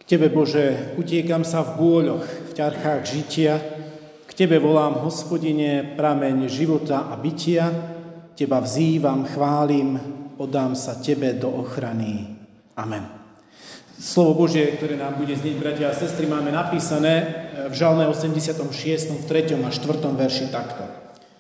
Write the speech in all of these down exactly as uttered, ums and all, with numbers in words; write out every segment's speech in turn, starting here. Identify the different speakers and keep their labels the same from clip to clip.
Speaker 1: Tebe, Bože, utiekam sa v bôľoch, v ťarchách žitia. K Tebe volám, Hospodine, prameň života a bytia. Teba vzývam, chválim, oddám sa Tebe do ochrany. Amen. Slovo Božie, ktoré nám bude znieť, bratia a sestry, máme napísané v Žalme osemdesiatom šiestom v treťom a štvrtom verši takto.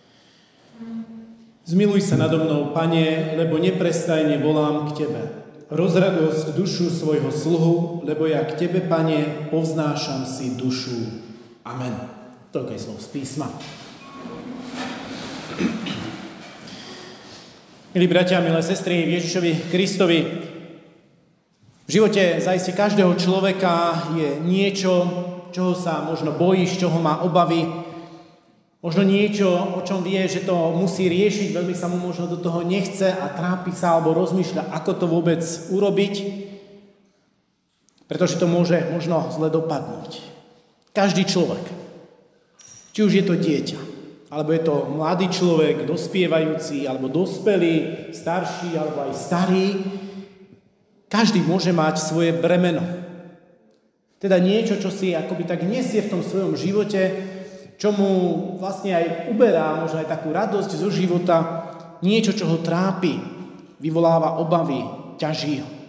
Speaker 1: Zmiluj sa nado mnou, Pane, lebo neprestajne volám k Tebe. Rozradosť dušu svojho sluhu, lebo ja k Tebe, Pane, povznášam si dušu. Amen. Toľko je slov z písma. Milí bratia, milé sestry, v Ježišovi Kristovi, v živote zaiste každého človeka je niečo, čoho sa možno bojí, z čoho má obavy, možno niečo, o čom vie, že to musí riešiť, veľmi sa mu možno do toho nechce a trápi sa alebo rozmýšľa, ako to vôbec urobiť, pretože to môže možno zle dopadnúť. Každý človek, či už je to dieťa, alebo je to mladý človek, dospievajúci, alebo dospelý, starší, alebo aj starý, každý môže mať svoje bremeno. Teda niečo, čo si akoby tak nesie v tom svojom živote, čo mu vlastne aj uberá možno aj takú radosť zo života, niečo, čo ho trápi, vyvoláva obavy, ťaží ho.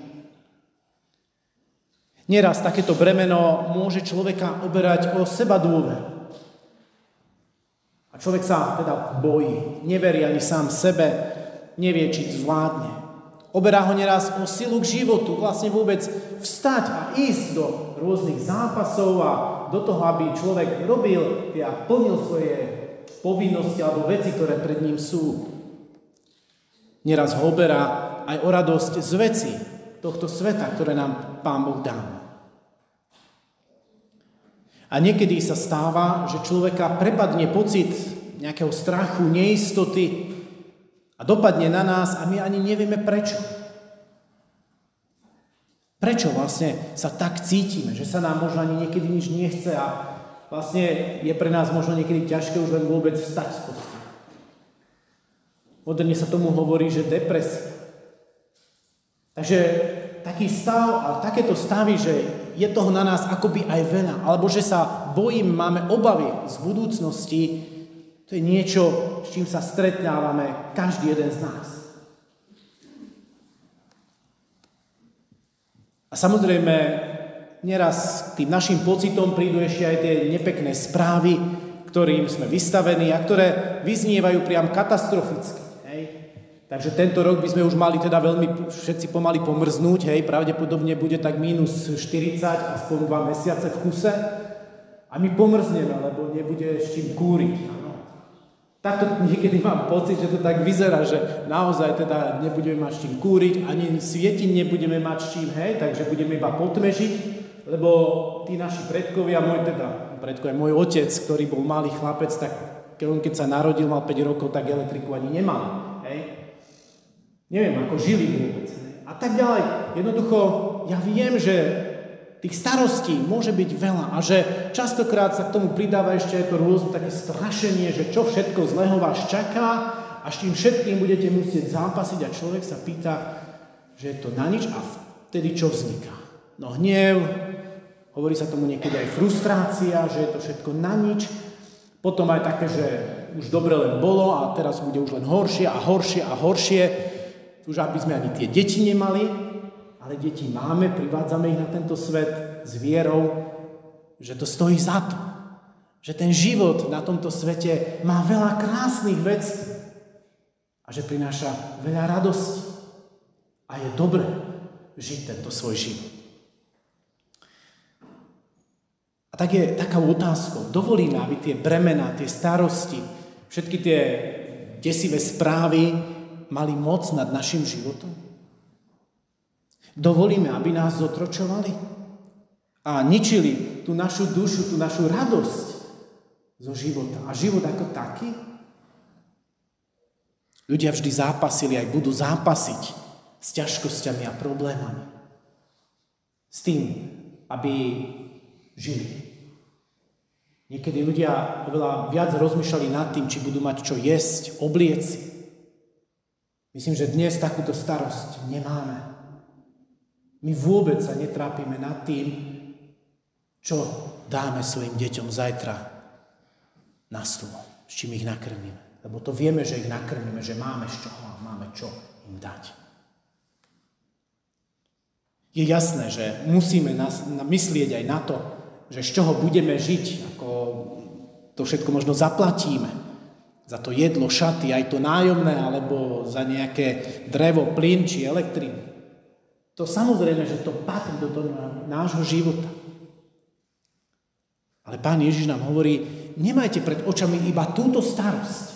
Speaker 1: Neraz takéto bremeno môže človeka oberať o sebadôveru. A človek sa teda bojí, neverí ani sám sebe, nevie, či zvládne. Oberá ho neraz o silu k životu, vlastne vôbec vstať a ísť do rôznych zápasov a do toho, aby človek robil a plnil svoje povinnosti alebo veci, ktoré pred ním sú. Neraz ho oberá aj o radosť z veci tohto sveta, ktoré nám Pán Boh dá. A niekedy sa stáva, že človeka prepadne pocit nejakého strachu, neistoty, a dopadne na nás a my ani nevieme prečo. Prečo vlastne sa tak cítime, že sa nám možno ani niekedy nič nechce a vlastne je pre nás možno niekedy ťažké už len vôbec vstať z postele. Moderne sa tomu hovorí, že depresia. Takže taký stav, ale takéto stavy, že je toho na nás akoby aj veľa, alebo že sa bojím, máme obavy z budúcnosti, to je niečo, s čím sa stretnávame každý jeden z nás. A samozrejme, neraz k tým našim pocitom prídu ešte aj tie nepekné správy, ktorým sme vystavení a ktoré vyznievajú priam katastroficky. Hej. Takže tento rok by sme už mali teda veľmi všetci pomaly pomrznúť, hej, pravdepodobne bude tak mínus štyridsať, aspoň dva mesiace v kuse a my pomrzneme, lebo nebude s čím kúriť. Takto niekedy mám pocit, že to tak vyzerá, že naozaj teda nebudeme mať s čím kúriť, ani svietin nebudeme mať s čím, hej, takže budeme iba potmežiť, lebo tí naši predkovia, môj teda, predkovia, môj otec, ktorý bol malý chlapec, tak keď on keď sa narodil, mal päť rokov, tak elektriku ani nemal, hej. Neviem, ako žili vôbec. Hej. A tak ďalej. Jednoducho, ja viem, že tých starostí môže byť veľa a že častokrát sa k tomu pridáva ešte aj to rôzne také strašenie, že čo všetko zlého vás čaká a s tým všetkým budete musieť zápasiť a človek sa pýta, že je to na nič a vtedy čo vzniká? No hnev, hovorí sa tomu niekedy aj frustrácia, že je to všetko na nič, potom aj také, že už dobre len bolo a teraz bude už len horšie a horšie a horšie, už aby sme ani tie deti nemali, ale deti máme, privádzame ich na tento svet s vierou, že to stojí za to. Že ten život na tomto svete má veľa krásnych vecí a že prináša veľa radosti. A je dobré žiť tento svoj život. A tak je taká otázka. Dovolíme, aby tie bremená, tie starosti, všetky tie desivé správy mali moc nad našim životom? Dovolíme, aby nás zotročovali a ničili tú našu dušu, tú našu radosť zo života. A život ako taký? Ľudia vždy zápasili, aj budú zápasiť s ťažkosťami a problémami. S tým, aby žili. Niekedy ľudia oveľa viac rozmýšľali nad tým, či budú mať čo jesť, oblieci. Myslím, že dnes takúto starosť nemáme. My vôbec sa netrápime nad tým, Čo dáme svojim deťom zajtra na stôl, s čím ich nakrmíme. Lebo to vieme, že ich nakrmíme, že máme z čoho a máme čo im dať. Je jasné, že musíme nás, myslieť aj na to, že z čoho budeme žiť, ako to všetko možno zaplatíme. Za to jedlo, šaty, aj to nájomné, alebo za nejaké drevo, plyn či elektrínu. To samozrejme, že to patrí do toho nášho života. Ale Pán Ježiš nám hovorí, nemajte pred očami iba túto starosť.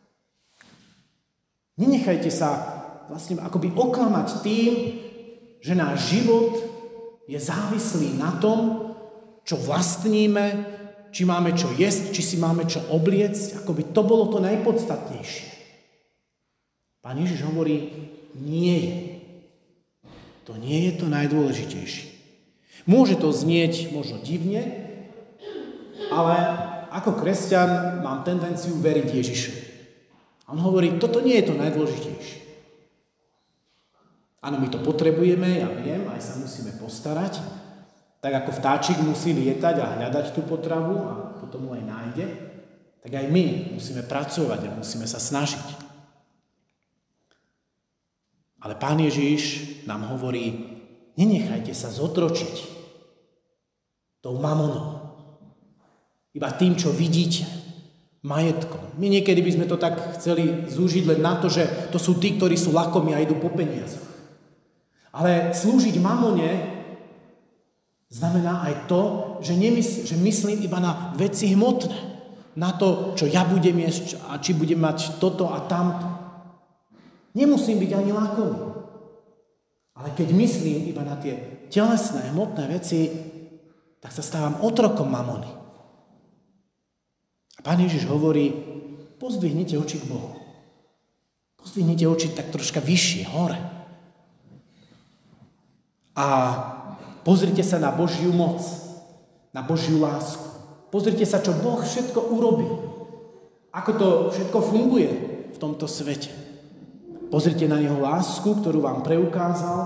Speaker 1: Nenechajte sa vlastne akoby oklamať tým, že náš život je závislý na tom, čo vlastníme, či máme čo jesť, či si máme čo obliecť, ako by to bolo to najpodstatnejšie. Pán Ježiš hovorí, nie je. To nie je to najdôležitejšie. Môže to znieť možno divne, ale ako kresťan mám tendenciu veriť Ježišovi. On hovorí, toto nie je to najdôležitejšie. Áno, my to potrebujeme, ja viem, aj sa musíme postarať, tak ako vtáčik musí lietať a hľadať tú potravu a potom mu aj nájde, tak aj my musíme pracovať a musíme sa snažiť. Ale Pán Ježiš nám hovorí, nenechajte sa zotročiť tou mamonou, iba tým, čo vidíte, majetkom. My niekedy by sme to tak chceli zúžiť len na to, že to sú tí, ktorí sú lakomí a idú po peniazoch. Ale slúžiť mamone znamená aj to, že, nemysl- že myslím iba na veci hmotné. Na to, čo ja budem jesť a či budem mať toto a tamto. Nemusím byť ani lakomý. Ale keď myslím iba na tie telesné, hmotné veci, tak sa stávam otrokom mamony. A Pán Ježiš hovorí, pozdvihnite oči k Bohu. Pozdvihnite oči tak troška vyššie, hore. A pozrite sa na Božiu moc, na Božiu lásku. Pozrite sa, čo Boh všetko urobil. Ako to všetko funguje v tomto svete. Pozrite na jeho lásku, ktorú vám preukázal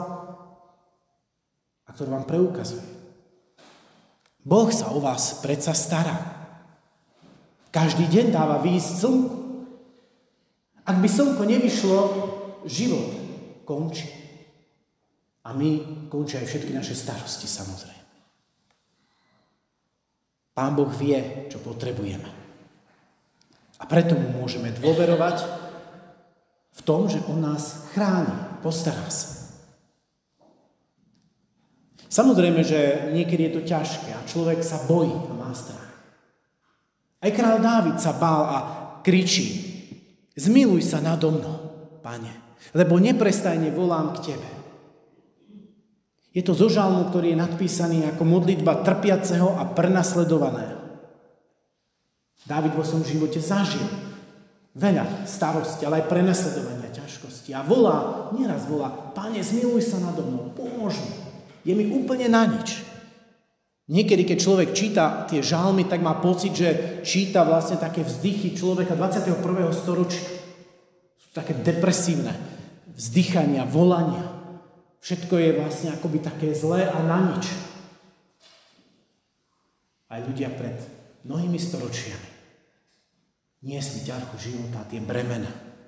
Speaker 1: a ktorú vám preukazuje. Boh sa o vás predsa stará. Každý deň dáva výjsť slnku. Ak by slnko nevyšlo, život končí. A my končí aj všetky naše starosti, samozrejme. Pán Boh vie, čo potrebujeme. A preto mu môžeme dôverovať v tom, že on nás chráni, postará sa. Samozrejme, že niekedy je to ťažké a človek sa bojí a má strach. Aj kráľ Dávid sa bál a kričí, zmiluj sa nado mnou, Pane, lebo neprestajne volám k Tebe. Je to zo žalmu, ktorý je nadpísaný ako modlitba trpiaceho a prenasledovaného. Dávid vo svojom živote zažil veľa starosti, ale aj prenasledovania, ťažkosti. A volá, nieraz volá, Pane, zmiluj sa nado mnou, pomôž mi. Je mi úplne na nič. Niekedy, keď človek číta tie žalmy, tak má pocit, že číta vlastne také vzdychy človeka dvadsiateho prvého storočia. Sú také depresívne vzdychania, volania. Všetko je vlastne akoby také zlé a na nič. Aj ľudia pred mnohými storočiami niesli ťarchu života, tie bremena.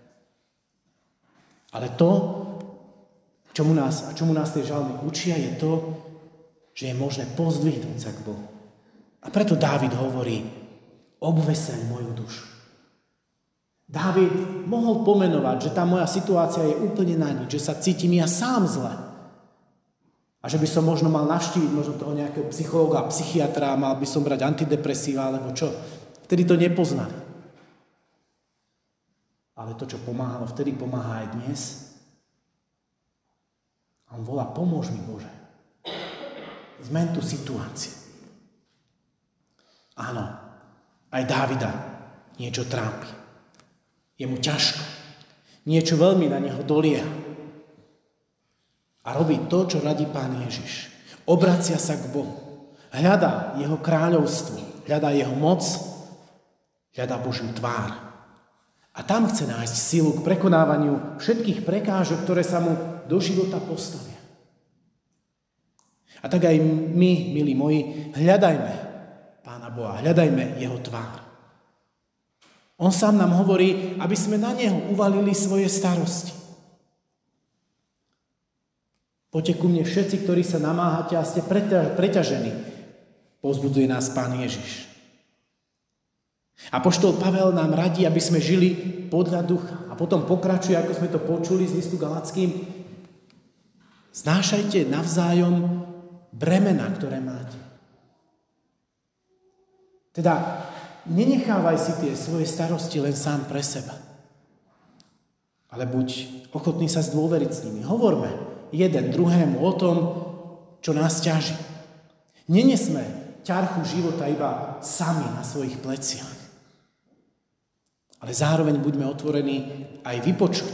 Speaker 1: Ale to, čomu nás, a čomu nás tie žalmy učia, je to, že je možné pozdvihnúť sa k Bohu. A preto Dávid hovorí, obveseň moju dušu. Dávid mohol pomenovať, že tá moja situácia je úplne na nič, že sa cítim ja sám zle. A že by som možno mal navštíviť možno toho nejakého psychológa, psychiatra, mal by som brať antidepresíva, alebo čo. Vtedy to nepoznali. Ale to, čo pomáhalo, vtedy pomáha aj dnes. A on volá, pomôž mi, Bože. Zmen tú situáciu. Áno, aj Dávida niečo trápi. Je mu ťažko. Niečo veľmi na neho dolieha. A robí to, čo radí Pán Ježiš. Obracia sa k Bohu. Hľadá jeho kráľovstvo. Hľadá jeho moc. Hľadá Božiu tvár. A tam chce nájsť silu k prekonávaniu všetkých prekážok, ktoré sa mu do života postavia. A tak aj my, milí moji, hľadajme Pána Boha, hľadajme jeho tvár. On sám nám hovorí, aby sme na neho uvalili svoje starosti. Poďte ku mne všetci, ktorí sa namáhate a ste preťažení, povzbudzuje nás Pán Ježiš. Apoštol Pavel nám radí, aby sme žili podľa ducha. A potom pokračuje, ako sme to počuli z listu Galackým. Znášajte navzájom bremena, ktoré máte. Teda nenechávaj si tie svoje starosti len sám pre seba. Ale buď ochotný sa zdôveriť s nimi. Hovorme jeden druhému o tom, čo nás ťaží. Nenesme ťarchu života iba sami na svojich pleciach. Ale zároveň buďme otvorení aj vypočuť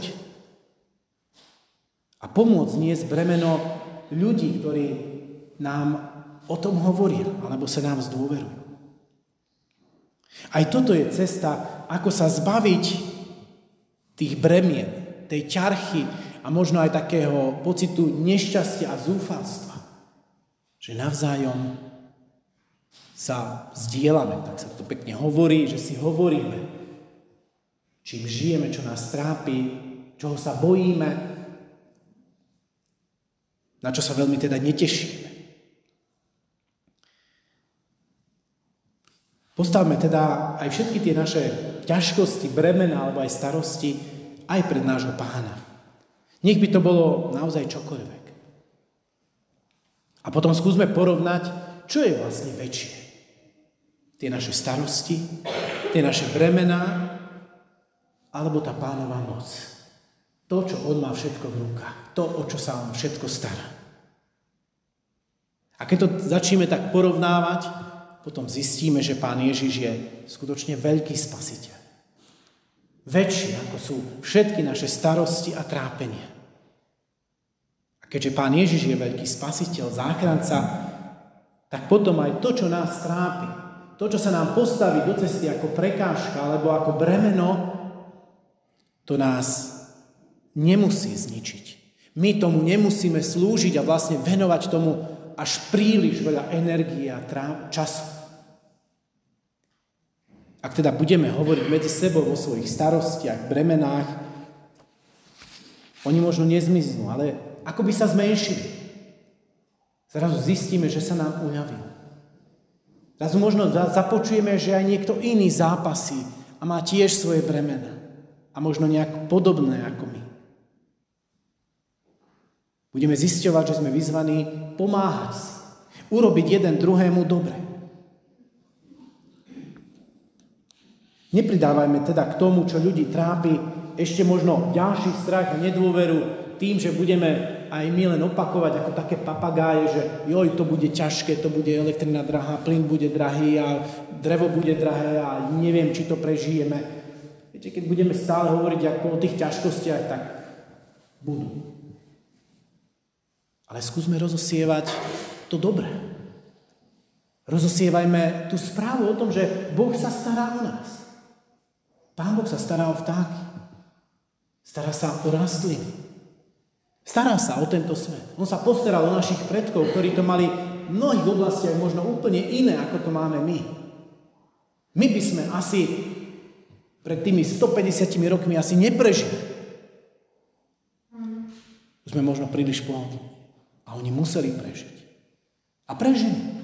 Speaker 1: a pomôcť niesť bremeno ľudí, ktorí nám o tom hovoria alebo sa nám zdôverujú. Aj toto je cesta, ako sa zbaviť tých bremien, tej ťarchy a možno aj takého pocitu nešťastia a zúfalstva, že navzájom sa zdieľame, tak sa to pekne hovorí, že si hovoríme, čím žijeme, čo nás trápi, čoho sa bojíme, na čo sa veľmi teda netešíme. Postavme teda aj všetky tie naše ťažkosti, bremena alebo aj starosti aj pred nášho Pána. Nech by to bolo naozaj čokoľvek. A potom skúsme porovnať, čo je vlastne väčšie. Tie naše starosti, tie naše bremená, alebo tá Pánova moc. To, čo on má všetko v rukách. To, o čo sa on všetko stará. A keď to začneme tak porovnávať, potom zistíme, že Pán Ježiš je skutočne veľký spasiteľ. Väčší, ako sú všetky naše starosti a trápenia. A keďže Pán Ježiš je veľký spasiteľ, záchranca, tak potom aj to, čo nás trápi, to, čo sa nám postaví do cesty ako prekážka alebo ako bremeno, to nás nemusí zničiť. My tomu nemusíme slúžiť a vlastne venovať tomu až príliš veľa energie a času. Ak teda budeme hovoriť medzi sebou o svojich starostiach, bremenách, oni možno nezmiznú, ale ako by sa zmenšili. Zrazu zistíme, že sa nám uľavilo. Zrazu možno započujeme, že aj niekto iný zápasí a má tiež svoje bremena. A možno nejak podobné ako my. Budeme zisťovať, že sme vyzvaní pomáhať si. Urobiť jeden druhému dobre. Nepridávajme teda k tomu, čo ľudí trápi, ešte možno ďalší strach a nedôveru tým, že budeme aj my len opakovať ako také papagáje, že joj, to bude ťažké, to bude elektrina drahá, plyn bude drahý a drevo bude drahé a neviem, či to prežijeme. Viete, keď budeme stále hovoriť ako o tých ťažkostiach, tak budú. Ale skúsme rozosievať to dobré. Rozosievajme tú správu o tom, že Boh sa stará o nás. Pán Boh sa stará o vtáky. Stará sa o rastliny. Stará sa o tento svet. On sa postaral o našich predkov, ktorí to mali v mnohých oblastiach možno úplne iné, ako to máme my. My by sme asi pred tými stopäťdesiatimi rokmi asi neprežili. Sme možno príliš pohodli. A oni museli prežiť. A prežili.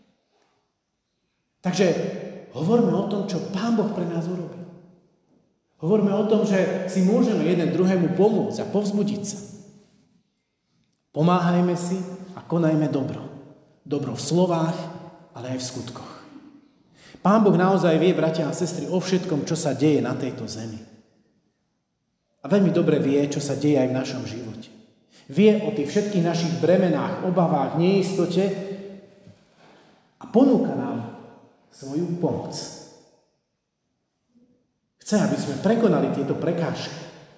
Speaker 1: Takže hovorme o tom, čo Pán Boh pre nás urobil. Hovorme o tom, že si môžeme jeden druhému pomôcť a povzbudiť sa. Pomáhajme si a konajme dobro. Dobro v slovách, ale aj v skutkoch. Pán Boh naozaj vie, bratia a sestry, o všetkom, čo sa deje na tejto zemi. A veľmi dobre vie, čo sa deje aj v našom živote. Vie o tých všetkých našich bremenách, obavách, neistote a ponúka nám svoju pomoc. Chce, aby sme prekonali tieto prekážky.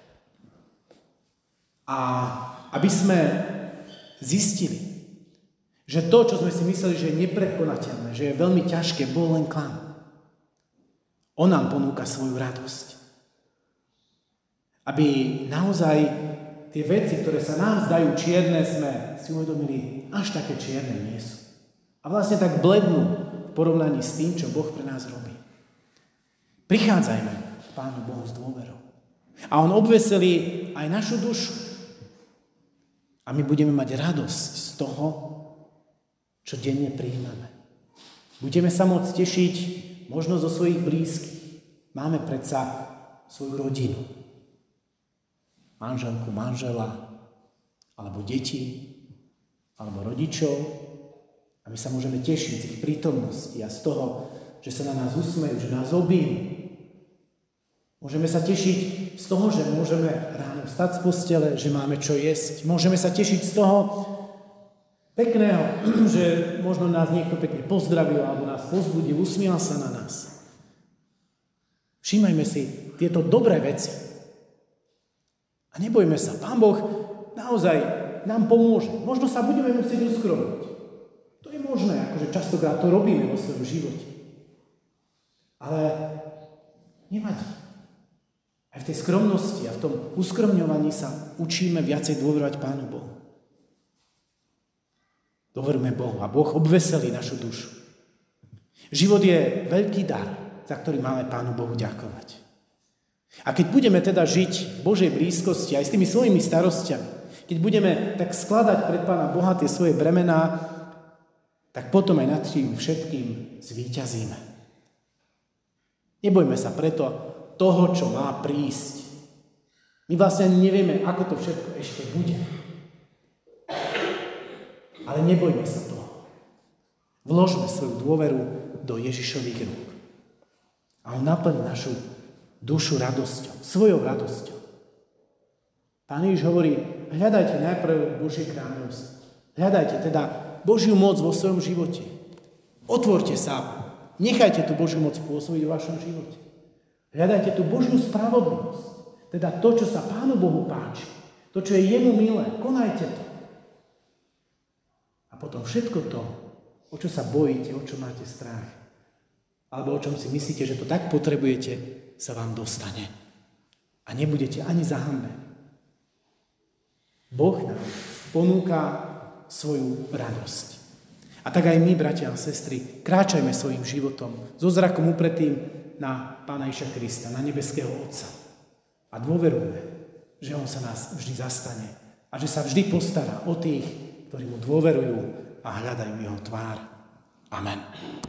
Speaker 1: A aby sme zistili, že to, čo sme si mysleli, že je neprekonateľné, že je veľmi ťažké, bol len klam. On nám ponúka svoju radosť. Aby naozaj tie veci, ktoré sa nám zdajú čierne, sme si uvedomili, až také čierne nie sú. A vlastne tak blednú v porovnaní s tým, čo Boh pre nás robí. Prichádzajme k Pánu Bohu s dôverou. A on obveselí aj našu dušu. A my budeme mať radosť z toho, čo denne prijímame. Budeme sa môcť tešiť možno zo svojich blízkych. Máme predsa svoju rodinu. Manželku, manžela, alebo deti, alebo rodičov. A my sa môžeme tešiť z ich prítomnosti a z toho, že sa na nás usmejú, že nás objímu. Môžeme sa tešiť z toho, že môžeme ráno vstať z postele, že máme čo jesť. Môžeme sa tešiť z toho pekného, že možno nás niekto pekne pozdravil alebo nás povzbudil, usmial sa na nás. Všímajme si tieto dobré veci. A nebojme sa, Pán Boh naozaj nám pomôže. Možno sa budeme musieť uskromniť. To je možné, akože častokrát to robíme vo svojom živote. Ale nevadí. Aj v tej skromnosti a v tom uskromňovaní sa učíme viacej dôverovať Pánu Bohu. Dôverujme Bohu a Boh obveselí našu dušu. Život je veľký dar, za ktorý máme Pánu Bohu ďakovať. A keď budeme teda žiť v Božej blízkosti aj s tými svojimi starostiami, keď budeme tak skladať pred Pána Boha tie svoje bremená, tak potom aj nad tým všetkým zvíťazíme. Nebojme sa preto toho, čo má prísť. My vlastne nevieme, ako to všetko ešte bude. Ale nebojme sa toho. Vložme svoju dôveru do Ježišových rúk. A on naplní našu dušu radosťou, svojou radosťou. Pán Ježiš hovorí, hľadajte najprv Božie kráľovstvo. Hľadajte teda Božiu moc vo svojom živote. Otvorte sa, nechajte tú Božiu moc pôsobiť vo vašom živote. Hľadajte tú Božiu spravodlivosť, teda to, čo sa Pánu Bohu páči, to, čo je jemu milé, konajte to. A potom všetko to, o čo sa bojíte, o čo máte strach, alebo o čom si myslíte, že to tak potrebujete, sa vám dostane. A nebudete ani zahambení. Boh nám ponúka svoju radosť. A tak aj my, bratia a sestry, kráčajme svojim životom so zrakom upretým na Pána Ježiša Krista, na nebeského Otca. A dôverujme, že on sa nás vždy zastane a že sa vždy postará o tých, ktorí mu dôverujú a hľadajú jeho tvár. Amen.